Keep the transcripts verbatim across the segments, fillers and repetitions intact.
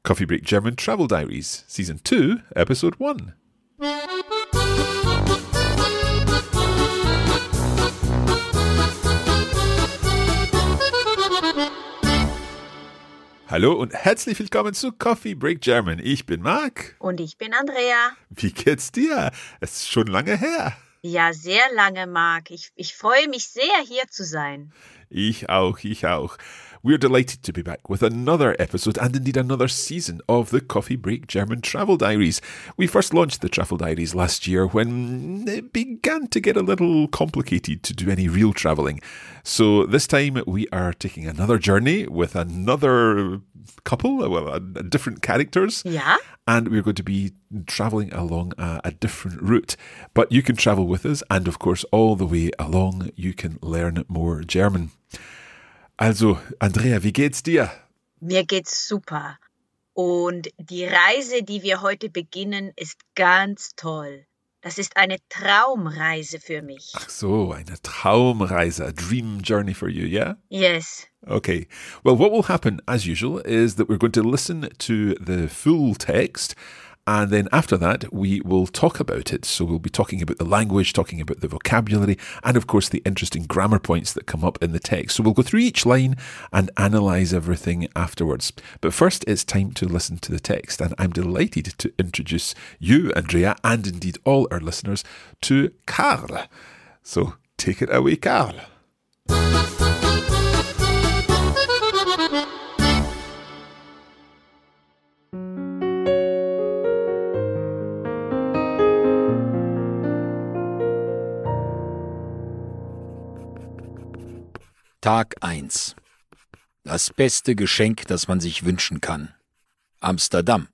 Coffee Break German Travel Diaries, Season two, Episode one. Hallo und herzlich willkommen zu Coffee Break German. Ich bin Marc. Und ich bin Andrea. Wie geht's dir? Es ist schon lange her. Ja, sehr lange, Marc. Ich, ich freue mich sehr, hier zu sein. Ich auch, ich auch. We're delighted to be back with another episode and indeed another season of the Coffee Break German Travel Diaries. We first launched the Travel Diaries last year when it began to get a little complicated to do any real travelling. So this time we are taking another journey with another couple, well, uh, different characters. Ja. And we're going to be travelling along a, a different route. But you can travel with us and of course all the way along you can learn more German. Also, Andrea, wie geht's dir? Mir geht's super. Und die Reise, die wir heute beginnen, ist ganz toll. Das ist eine Traumreise für mich. Ach so, eine Traumreise, a dream journey for you, yeah? Yes. Okay. Well, what will happen, as usual, is that we're going to listen to the full text, and then after that, we will talk about it. So we'll be talking about the language, talking about the vocabulary, and of course the interesting grammar points that come up in the text. So we'll go through each line and analyse everything afterwards. But first, it's time to listen to the text, and I'm delighted to introduce you, Andrea, and indeed all our listeners, to Karl. So take it away, Karl. Tag eins. Das beste Geschenk, das man sich wünschen kann. Amsterdam.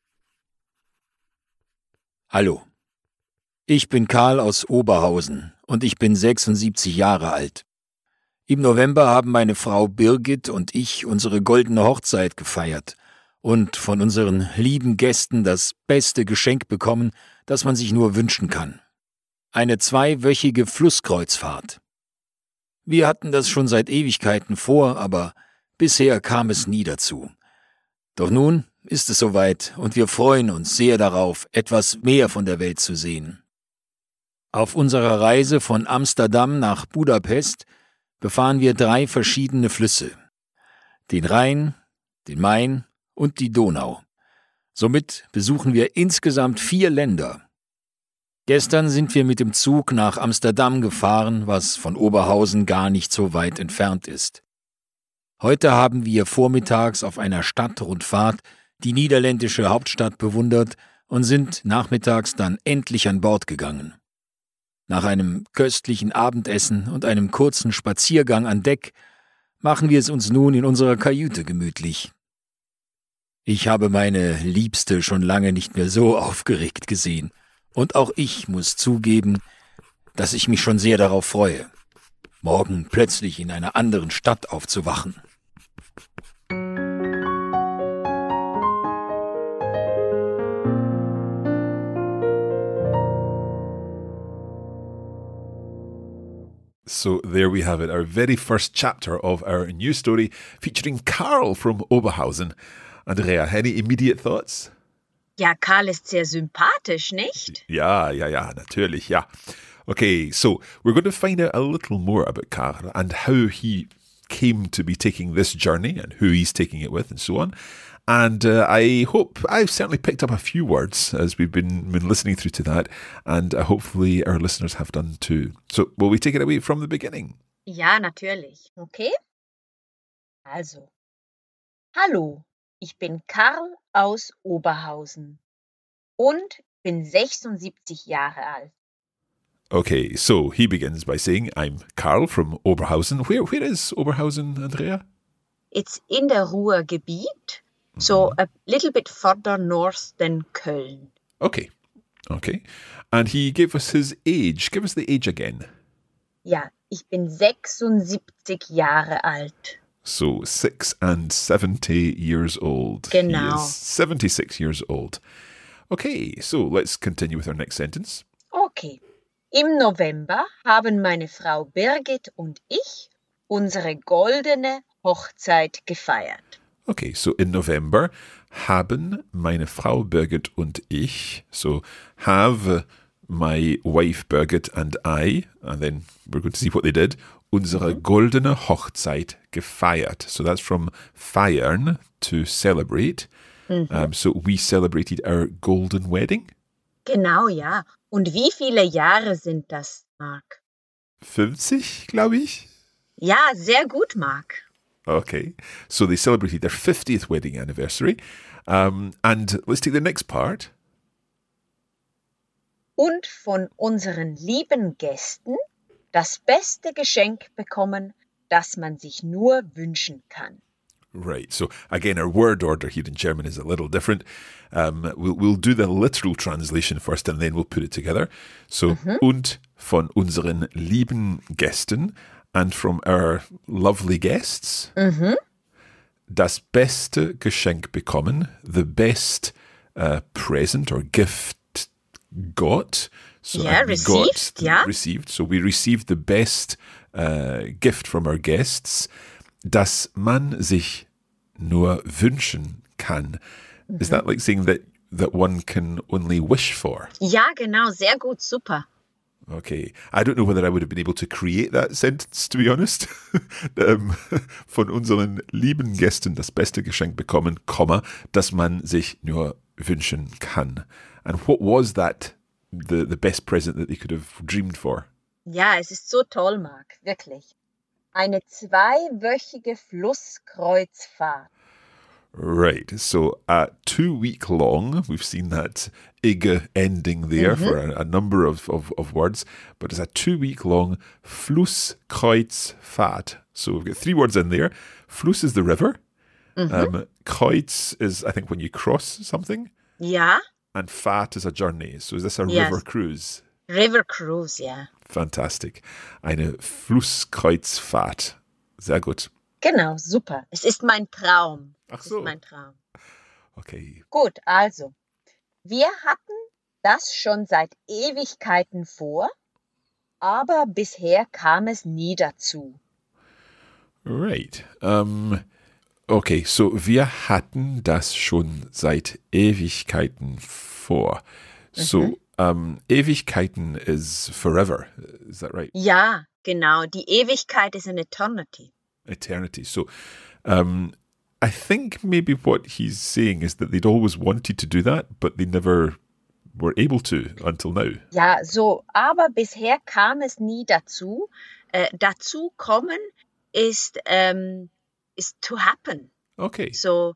Hallo. Ich bin Karl aus Oberhausen und ich bin sechsundsiebzig Jahre alt. Im November haben meine Frau Birgit und ich unsere goldene Hochzeit gefeiert und von unseren lieben Gästen das beste Geschenk bekommen, das man sich nur wünschen kann. Eine zweiwöchige Flusskreuzfahrt. Wir hatten das schon seit Ewigkeiten vor, aber bisher kam es nie dazu. Doch nun ist es soweit und wir freuen uns sehr darauf, etwas mehr von der Welt zu sehen. Auf unserer Reise von Amsterdam nach Budapest befahren wir drei verschiedene Flüsse. Den Rhein, den Main und die Donau. Somit besuchen wir insgesamt vier Länder. Gestern sind wir mit dem Zug nach Amsterdam gefahren, was von Oberhausen gar nicht so weit entfernt ist. Heute haben wir vormittags auf einer Stadtrundfahrt die niederländische Hauptstadt bewundert und sind nachmittags dann endlich an Bord gegangen. Nach einem köstlichen Abendessen und einem kurzen Spaziergang an Deck machen wir es uns nun in unserer Kajüte gemütlich. Ich habe meine Liebste schon lange nicht mehr so aufgeregt gesehen. Und auch ich muss zugeben, dass ich mich schon sehr darauf freue, morgen plötzlich in einer anderen Stadt aufzuwachen. So there we have it, our very first chapter of our new story featuring Karl from Oberhausen. Andrea, any immediate thoughts? Ja, Karl ist sehr sympathisch, nicht? Ja, ja, ja, natürlich, ja. Okay, so we're going to find out a little more about Karl and how he came to be taking this journey and who he's taking it with and so on. And uh, I hope I've certainly picked up a few words as we've been, been listening through to that, and uh, hopefully our listeners have done too. So will we take it away from the beginning? Ja, natürlich. Okay? Also, hallo. Ich bin Karl aus Oberhausen und bin sechsundsiebzig Jahre alt. Okay, so he begins by saying, I'm Karl from Oberhausen. Where, where is Oberhausen, Andrea? It's in der Ruhrgebiet, so a little bit further north than Köln. Okay, okay. And he gave us his age. Give us the age again. Ja, ich bin sechsundsiebzig Jahre alt. So six and seventy years old. Genau. He is seventy-six years old. Okay, so let's continue with our next sentence. Okay. Im November haben meine Frau Birgit und ich unsere goldene Hochzeit gefeiert. Okay, so in November haben meine Frau Birgit und ich, so have my wife Birgit and I, and then we're going to see what they did, unsere goldene Hochzeit gefeiert. So that's from feiern, to celebrate. Um, so we celebrated our golden wedding. Genau, ja. Und wie viele Jahre sind das, Mark? fünfzig, glaube ich. Ja, sehr gut, Mark. Okay, so they celebrated their fiftieth wedding anniversary. Um, and let's take the next part. Und von unseren lieben Gästen das beste Geschenk bekommen, das man sich nur wünschen kann. Right, so again, our word order here in German is a little different. Um, we'll, we'll do the literal translation first and then we'll put it together. So, und von unseren lieben Gästen, and from our lovely guests, das beste Geschenk bekommen, the best uh, present or gift got. So Yeah, and we received, got, yeah. Received. So we received the best uh, gift from our guests, das man sich nur wünschen kann. Is that like saying that, that one can only wish for? Ja, genau, sehr gut, super. Okay. I don't know whether I would have been able to create that sentence, to be honest. um, von unseren lieben Gästen das beste Geschenk bekommen, Komma, das man sich nur wünschen kann. And what was that, the, the best present that they could have dreamed for? Ja, es ist so toll, Mark, wirklich. Eine zweiwöchige Flusskreuzfahrt. Right. So a two week long, we've seen that ige ending there for a, a number of, of, of words, but it's a two week long Flusskreuzfahrt. So we've got three words in there. Fluss is the river. Um, Kreuz is, I think, when you cross something. Ja, And Fahrt is a journey. So is this a Yes. river cruise? River Cruise, ja. Fantastic. Eine Flusskreuzfahrt. Sehr gut. Genau, super. Es ist mein Traum. Ach Es so. ist mein Traum. Okay. Gut, also, wir hatten das schon seit Ewigkeiten vor, aber bisher kam es nie dazu. Right. Um, okay, so wir hatten das schon seit Ewigkeiten vor. So, um, Ewigkeiten is forever. Is that right? Ja, genau. Die Ewigkeit ist an eternity. Eternity. So, um, I think maybe what he's saying is that they'd always wanted to do that, but they never were able to until now. Ja, so, aber bisher kam es nie dazu. Äh, dazu kommen ist, ähm, ist to happen. Okay. So,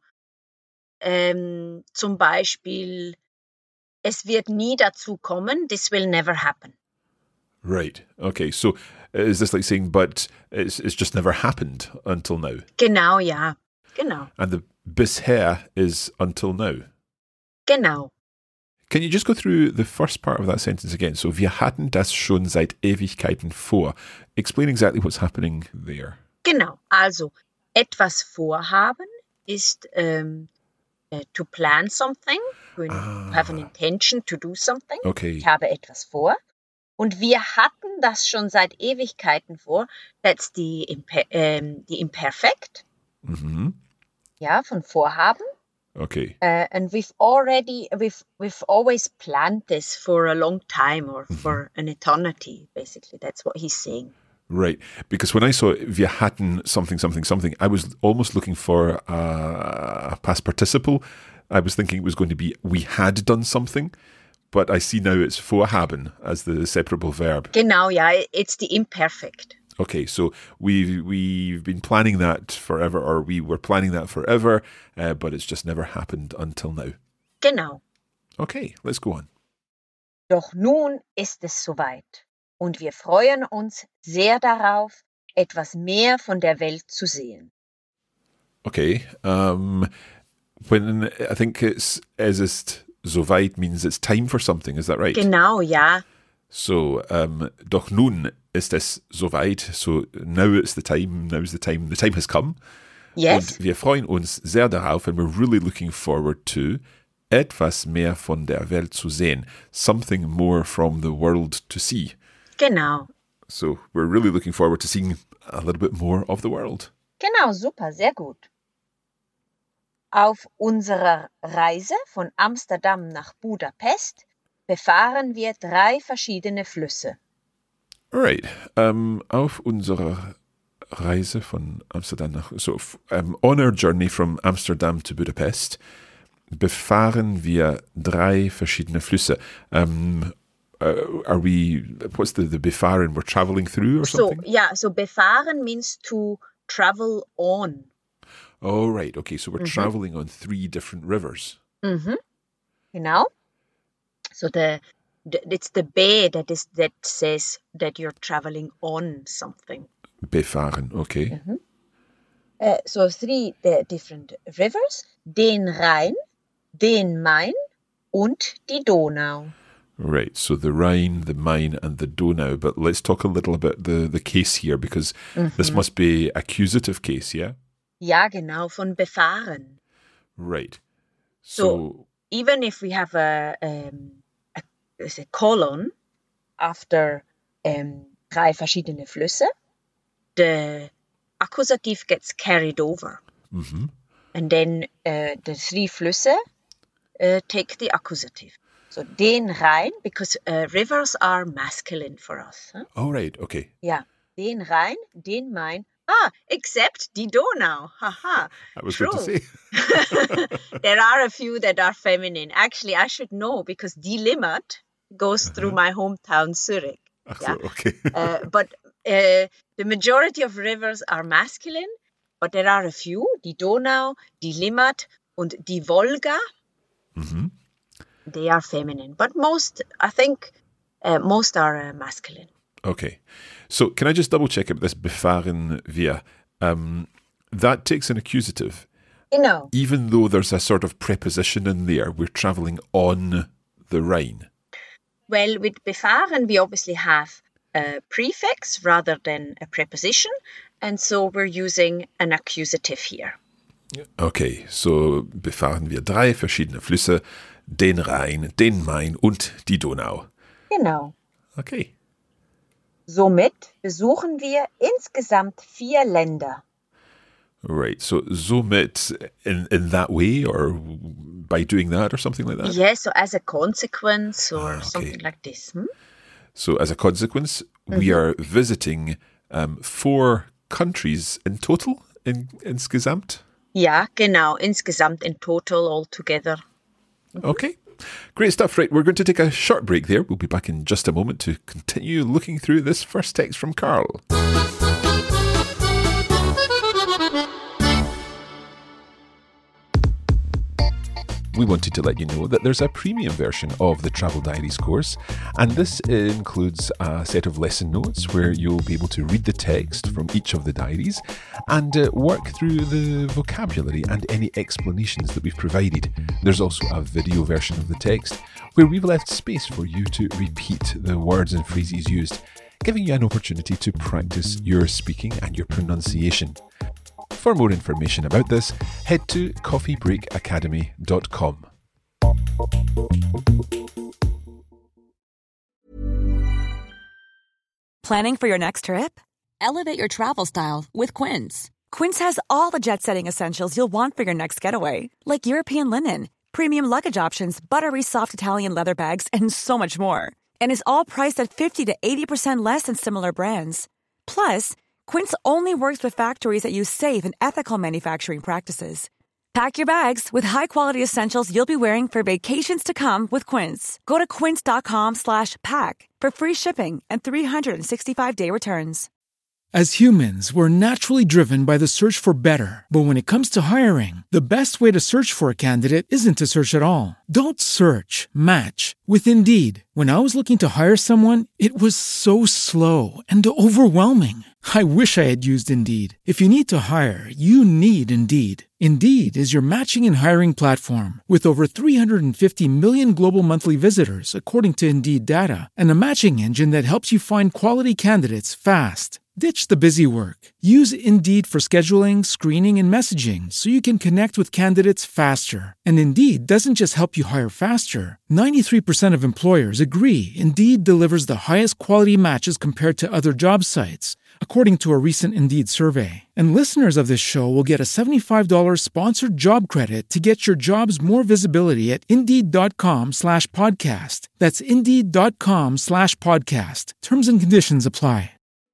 ähm, zum Beispiel, es wird nie dazu kommen, this will never happen. Right. Okay. So, uh, is this like saying, but it's, it's just never happened until now? Genau, ja, genau, And the bisher is until now. genau. Can you just go through the first part of that sentence again? So, wir hatten das schon seit Ewigkeiten vor. Explain exactly what's happening there. Genau, also etwas vorhaben ist ähm, äh, to plan something, to Ah. have an intention to do something. Okay. Ich habe etwas vor. Und wir hatten das schon seit Ewigkeiten vor. That's the, imper ähm, the imperfect, Mhm. ja, von vorhaben. Okay. Uh, and we've already, we've, we've always planned this for a long time or for an eternity, basically. That's what he's saying. Right. Because when I saw wir hatten something, something, something, I was almost looking for a, a past participle. I was thinking it was going to be we had done something, but I see now it's vorhaben as the separable verb. Genau, ja, it's the imperfect. Okay, so we've, we've been planning that forever, or we were planning that forever, uh, but it's just never happened until now. Genau. Okay, let's go on. Doch nun ist es soweit. Und wir freuen uns sehr darauf, etwas mehr von der Welt zu sehen. Okay, um, when I think it's es ist soweit means it's time for something, is that right? Genau, ja. So, um, doch nun ist es soweit. So now it's the time. Now's the time. The time has come. Yes. Und wir freuen uns sehr darauf, and we're really looking forward to etwas mehr von der Welt zu sehen. Something more from the world to see. Genau. So we're really looking forward to seeing a little bit more of the world. Genau, super, sehr gut. Auf unserer Reise von Amsterdam nach Budapest befahren wir drei verschiedene Flüsse. Alright. Um, auf unserer Reise von Amsterdam nach... So, um, on our journey from Amsterdam to Budapest befahren wir drei verschiedene Flüsse. Um, uh, are we... What's the, the befahren? We're traveling through or something? So, yeah, so befahren means to travel on. Oh, right. Okay, so we're Mhm. traveling on three different rivers. Mhm. Genau. So the, the it's the B that is that says that you're traveling on something. Befahren, okay. Mhm. Uh, so three uh, different rivers: den Rhein, den Main, und die Donau. Right, so the Rhine, the Main, and the Donau. But let's talk a little about the, the case here, because this must be accusative case, yeah? Ja, genau, von befahren. Right. So, So, even if we have a, um, a, a colon after um, drei verschiedene Flüsse, the accusative gets carried over. mhm. And then uh, the three Flüsse uh, take the accusative. So den Rhein, because uh, rivers are masculine for us. Huh? Oh, right, okay. Yeah, den Rhein, den Main. Ah, except die Donau. Haha. I was True. going to say. There are a few that are feminine. Actually, I should know because die Limmat goes through my hometown Zurich. Ach Yeah. so, okay. Uh, but uh, the majority of rivers are masculine, but there are a few, die Donau, die Limmat und die Wolga. Mhm. They are feminine, but most, I think, uh, most are uh, masculine. Okay. So can I just double check about this befahren wir? Um, that takes an accusative. You know, Even though there's a sort of preposition in there, we're travelling on the Rhine. well, with befahren, we obviously have a prefix rather than a preposition, and so we're using an accusative here. Okay, so befahren wir drei verschiedene Flüsse, den Rhein, den Main und die Donau. Genau. Okay. Somit besuchen wir insgesamt vier Länder. Right, so somit in, in that way or by doing that or something like that? Yes, so as a consequence or Ah, okay. something like this. Hmm? So as a consequence, we are visiting um, four countries in total, in, insgesamt? Ja, genau. Insgesamt in total altogether. Okay. Great stuff. Right, we're going to take a short break there. We'll be back in just a moment to continue looking through this first text from Carl. We wanted to let you know that there's a premium version of the Travel Diaries course, and this includes a set of lesson notes where you'll be able to read the text from each of the diaries and uh, work through the vocabulary and any explanations that we've provided. There's also a video version of the text where we've left space for you to repeat the words and phrases used, giving you an opportunity to practice your speaking and your pronunciation. For more information about this, head to coffee break academy dot com. Planning for your next trip? Elevate your travel style with Quince. Quince has all the jet-setting essentials you'll want for your next getaway, like European linen, premium luggage options, buttery soft Italian leather bags, and so much more. And is all priced at fifty to eighty percent less than similar brands. Plus, Quince only works with factories that use safe and ethical manufacturing practices. Pack your bags with high-quality essentials you'll be wearing for vacations to come with Quince. Go to quince.com slash pack for free shipping and three sixty-five day returns. As humans, we're naturally driven by the search for better. But when it comes to hiring, the best way to search for a candidate isn't to search at all. Don't search, match with Indeed. When I was looking to hire someone, it was so slow and overwhelming. I wish I had used Indeed. If you need to hire, you need Indeed. Indeed is your matching and hiring platform with over three hundred fifty million global monthly visitors, according to Indeed data, and a matching engine that helps you find quality candidates fast. Ditch the busy work. Use Indeed for scheduling, screening, and messaging so you can connect with candidates faster. And Indeed doesn't just help you hire faster. ninety-three percent of employers agree Indeed delivers the highest quality matches compared to other job sites, according to a recent Indeed survey. And listeners of this show will get a seventy-five dollars sponsored job credit to get your jobs more visibility at Indeed.com slash podcast. That's Indeed.com slash podcast. Terms and conditions apply.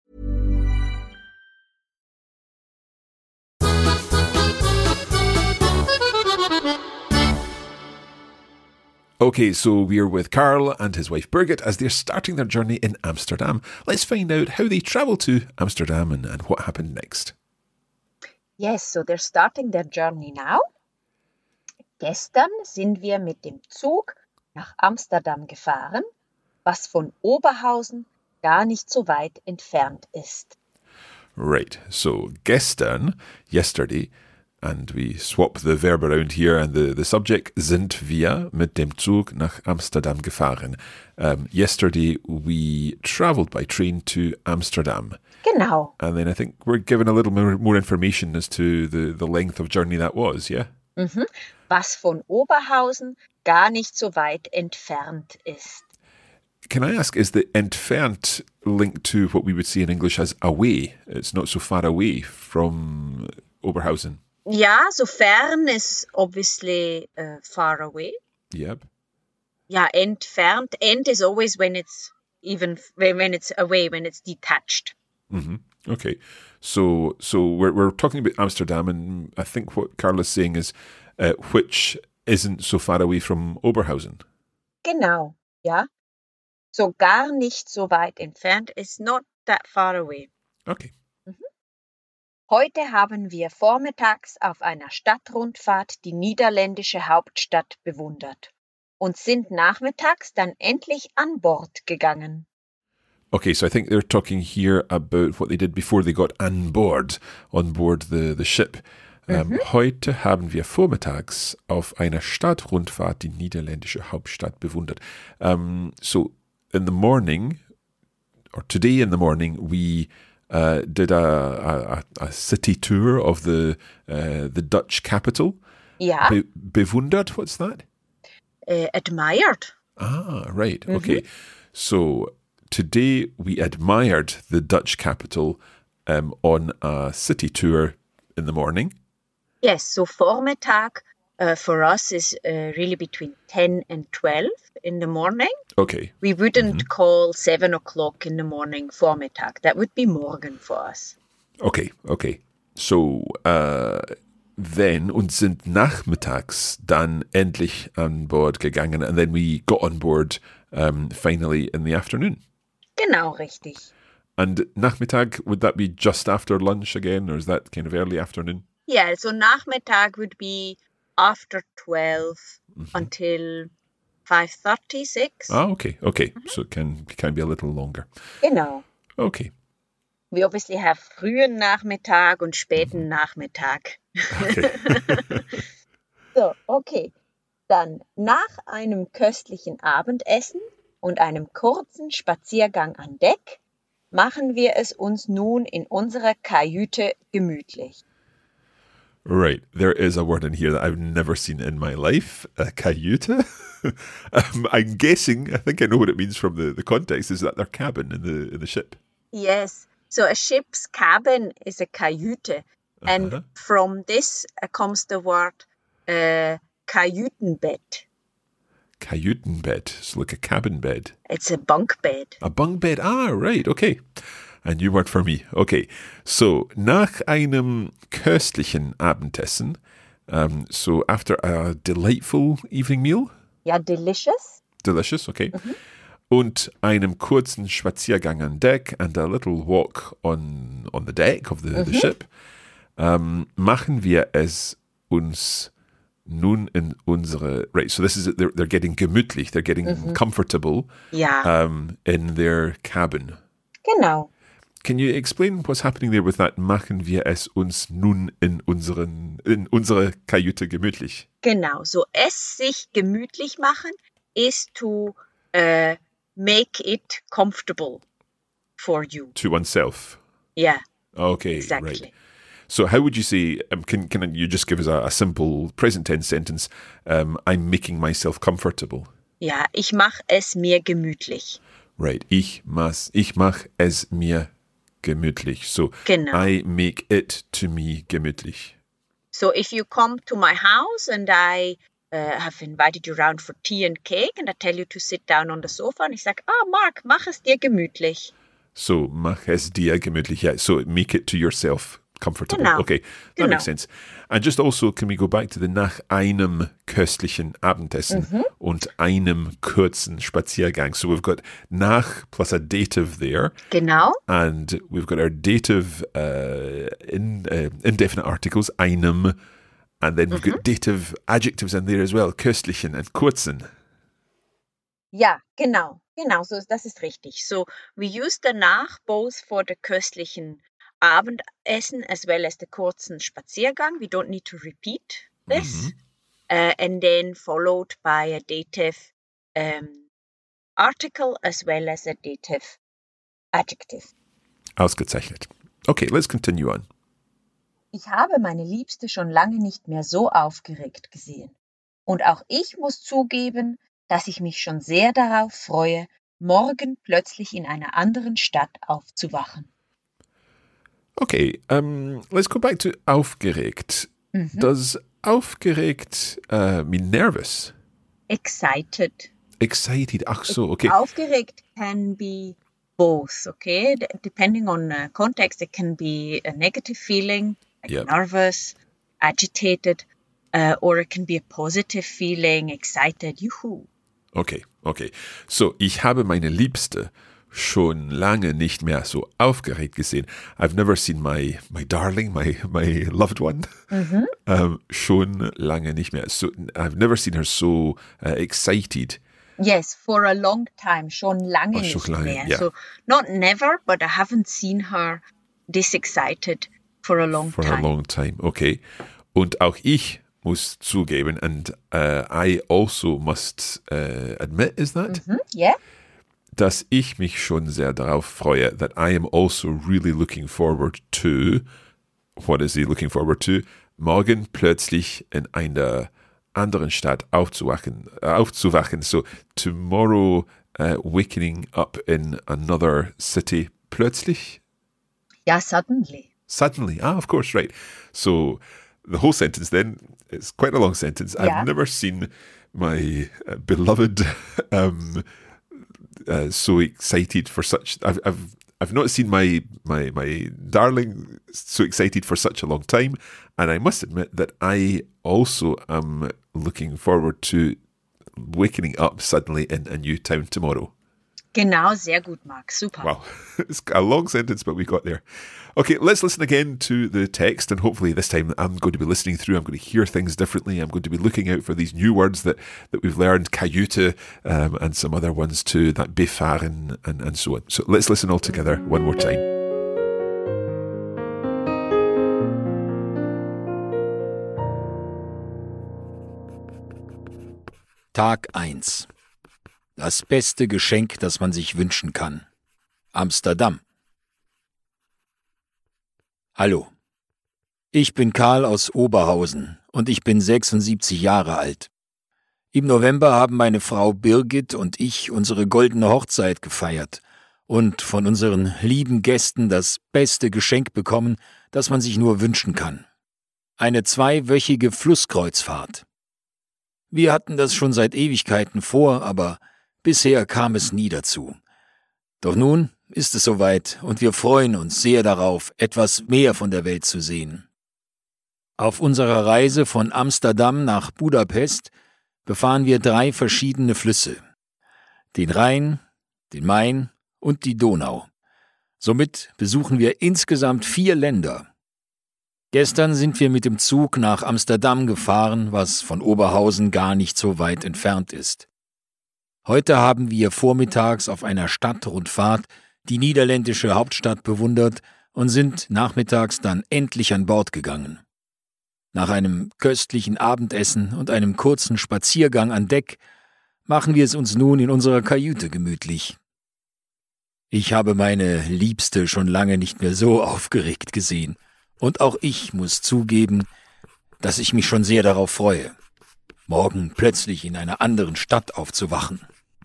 Okay, so we're with Carl and his wife Birgit as they're starting their journey in Amsterdam. Let's find out how they travelled to Amsterdam and, and what happened next. Yes, so they're starting their journey now. Gestern sind wir mit dem Zug nach Amsterdam gefahren, was von Oberhausen gar nicht so weit entfernt ist. Right, so gestern, yesterday, and we swap the verb around here and the, the subject, sind wir mit dem Zug nach Amsterdam gefahren. Um, yesterday we travelled by train to Amsterdam. Genau. And then I think we're given a little more, more information as to the, the length of journey that was, yeah? Mhm. Was von Oberhausen gar nicht so weit entfernt ist. Can I ask, is the entfernt linked to what we would see in English as away? It's not so far away from Oberhausen. Ja, so fern is obviously uh, far away. Yep. Ja, entfernt. Ent is always when it's even when it's away, when it's detached. Mm-hmm. Okay, so so we're we're talking about Amsterdam, and I think what Carl is saying is uh, which isn't so far away from Oberhausen. Genau, ja. So gar nicht so weit entfernt is not that far away. Okay. Heute haben wir vormittags auf einer Stadtrundfahrt die niederländische Hauptstadt bewundert und sind nachmittags dann endlich an Bord gegangen. Okay, so I think they're talking here about what they did before they got on board, on board the, the ship. Um, Mhm. Heute haben wir vormittags auf einer Stadtrundfahrt die niederländische Hauptstadt bewundert. Um, so in the morning, or today in the morning, we uh, did a, a, a city tour of the uh, the Dutch capital. Ja, Be- bewundert, what's that? äh, admired. Ah, right. Okay. So today we admired the Dutch capital um, on a city tour in the morning. Yes, so Vormittag uh, for us is uh, really between ten and twelve in the morning. Okay. We wouldn't call seven o'clock in the morning Vormittag. That would be morgen for us. Okay, okay. So uh, then und sind nachmittags dann endlich an Bord gegangen, and then we got on board um, finally in the afternoon. Genau, richtig. And Nachmittag, would that be just after lunch again, or is that kind of early afternoon? Yeah, so Nachmittag would be after twelve until five thirty, six. Ah, okay, okay. So it can, it can be a little longer. Genau. Okay. We obviously have frühen Nachmittag und späten Nachmittag. Okay. So, okay. Dann nach einem köstlichen Abendessen und einem kurzen Spaziergang an Deck machen wir es uns nun in unserer Kajüte gemütlich. Right. There is a word in here that I've never seen in my life. A cayuta. um, I'm guessing, I think I know what it means from the, the context, is that their cabin in the in the ship. Yes, so a ship's cabin is a Kajüte. And Uh-huh. from this uh, comes the word uh, Kajütenbett. Kajütenbed. So like a cabin bed. It's a bunk bed. A bunk bed. Ah, right. Okay. A new word for me. Okay. So, nach einem köstlichen Abendessen, um, so after a delightful evening meal, Ja, delicious. delicious, okay, und einem kurzen Spaziergang an Deck and a little walk on, on the deck of the, the ship, um, machen wir es uns nun in unsere, right, so this is, they're, they're getting gemütlich, they're getting comfortable Ja, um, in their cabin. genau. Can you explain what's happening there with that? Machen wir es uns nun in unseren in unsere Kajüte gemütlich? Genau, so es sich gemütlich machen is to uh, make it comfortable for you. To oneself. Yeah, Okay, exactly. right. So how would you say, um, can, can you just give us a, a simple present tense sentence, um, I'm making myself comfortable? Ja, ich mache es mir gemütlich. Right, ich, mas, ich mach es mir gemütlich. So, Genau. I make it to me gemütlich. So if you come to my house and I uh, have invited you around for tea and cake and I tell you to sit down on the sofa and ich sage, ah, Mark, mach es dir gemütlich. So, mach es dir gemütlich. Yeah, so make it to yourself comfortable. Genau. Okay, that Genau. makes sense. And just also, can we go back to the nach einem köstlichen Abendessen Mhm. und einem kurzen Spaziergang? So we've got nach plus a dative there. Genau. And we've got our dative uh, in, uh, indefinite articles, einem, and then we've got dative adjectives in there as well, köstlichen and kurzen. Ja, genau. Genau, so ist, das ist richtig. So we use danach both for the köstlichen Abendessen as well as the kurzen Spaziergang. We don't need to repeat this. Uh, and then followed by a dative um, article as well as a dative adjective. Ausgezeichnet. Okay, let's continue on. Ich habe meine Liebste schon lange nicht mehr so aufgeregt gesehen. Und auch ich muss zugeben, dass ich mich schon sehr darauf freue, morgen plötzlich in einer anderen Stadt aufzuwachen. Okay, um, let's go back to aufgeregt. Does aufgeregt uh, mean nervous? Excited. Excited. Ach so, okay. Aufgeregt can be both, okay? D- depending on uh, context, it can be a negative feeling, like Yeah. nervous, agitated, uh, or it can be a positive feeling, excited, juhu. Okay, okay. So, ich habe meine Liebste schon lange nicht mehr so aufgeregt gesehen. I've never seen my my darling, my my loved one. Um, schon lange nicht mehr. So, I've never seen her so uh, excited. Yes, for a long time, schon lange Oh, nicht schon lange, mehr. ja. So, not never, but I haven't seen her this excited for a long For time. a long time, okay. Und auch ich muss zugeben, and uh, I also must uh, admit, is that? Hm? Yeah? Dass ich mich schon sehr darauf freue, that I am also really looking forward to, what is he looking forward to? Morgen plötzlich in einer anderen Stadt aufzuwachen, äh, aufzuwachen. So, tomorrow uh, waking up in another city plötzlich? Ja, suddenly. Suddenly. Ah, of course, right. So, the whole sentence then is quite a long sentence. Yeah. I've never seen my uh, beloved um, uh, so excited for such. I've, I've I've not seen my my my darling so excited for such a long time, and I must admit that I also am looking forward to waking up suddenly in a new town tomorrow. Genau, sehr gut, Marc. Super. Wow, it's a long sentence, but we got there. Okay, let's listen again to the text, and hopefully this time I'm going to be listening through. I'm going to hear things differently. I'm going to be looking out for these new words that, that we've learned, Kajüte, um, and some other ones too, that befahren and, and so on. So let's listen all together one more time. Tag eins. Das beste Geschenk, das man sich wünschen kann. Amsterdam. Hallo. Ich bin Karl aus Oberhausen und ich bin sechsundsiebzig Jahre alt. Im November haben meine Frau Birgit und ich unsere goldene Hochzeit gefeiert und von unseren lieben Gästen das beste Geschenk bekommen, das man sich nur wünschen kann. Eine zweiwöchige Flusskreuzfahrt. Wir hatten das schon seit Ewigkeiten vor, aber bisher kam es nie dazu. Doch nun ist es soweit und wir freuen uns sehr darauf, etwas mehr von der Welt zu sehen. Auf unserer Reise von Amsterdam nach Budapest befahren wir drei verschiedene Flüsse: den Rhein, den Main und die Donau. Somit besuchen wir insgesamt vier Länder. Gestern sind wir mit dem Zug nach Amsterdam gefahren, was von Oberhausen gar nicht so weit entfernt ist. Heute haben wir vormittags auf einer Stadtrundfahrt die niederländische Hauptstadt bewundert und sind nachmittags dann endlich an Bord gegangen. Nach einem köstlichen Abendessen und einem kurzen Spaziergang an Deck machen wir es uns nun in unserer Kajüte gemütlich. Ich habe meine Liebste schon lange nicht mehr so aufgeregt gesehen. Und auch ich muss zugeben, dass ich mich schon sehr darauf freue, morgen plötzlich in einer anderen Stadt aufzuwachen.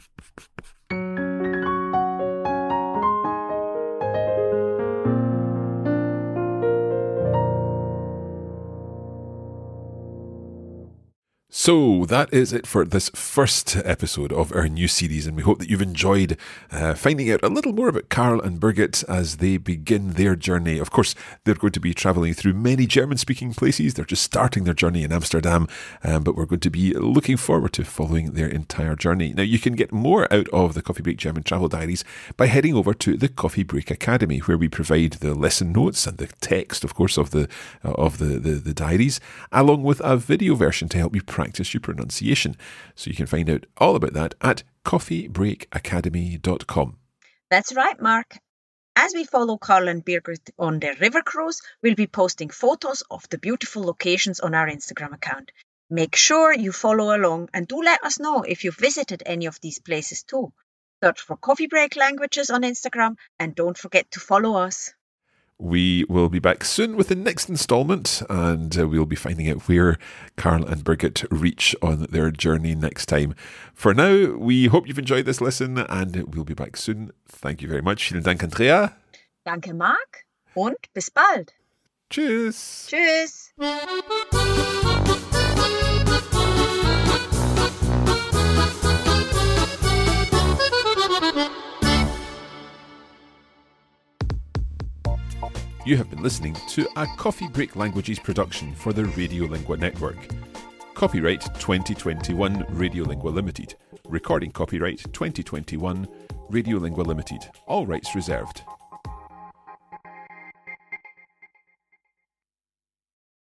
So that is it for this first episode of our new series, and we hope that you've enjoyed uh, finding out a little more about Karl and Birgit as they begin their journey. Of course, they're going to be travelling through many German-speaking places. They're just starting their journey in Amsterdam, um, but we're going to be looking forward to following their entire journey. Now, you can get more out of the Coffee Break German Travel Diaries by heading over to the Coffee Break Academy, where we provide the lesson notes and the text, of course, of the uh, of the, the, the diaries, along with a video version to help you practice your pronunciation. So you can find out all about that at coffee break academy dot com. That's right, Mark. As we follow Karl and Birgit on their river cruise, we'll be posting photos of the beautiful locations on our Instagram account. Make sure you follow along and do let us know if you've visited any of these places too. Search for Coffee Break Languages on Instagram and don't forget to follow us. We will be back soon with the next instalment, and uh, we'll be finding out where Karl and Birgit reach on their journey next time. For now, we hope you've enjoyed this lesson, and we'll be back soon. Thank you very much. Vielen Dank, Andrea. Danke, Mark. Und bis bald. Tschüss. Tschüss. You have been listening to a Coffee Break Languages production for the Radiolingua Network. Copyright twenty twenty-one Radiolingua Limited. Recording copyright twenty twenty-one Radiolingua Limited. All rights reserved.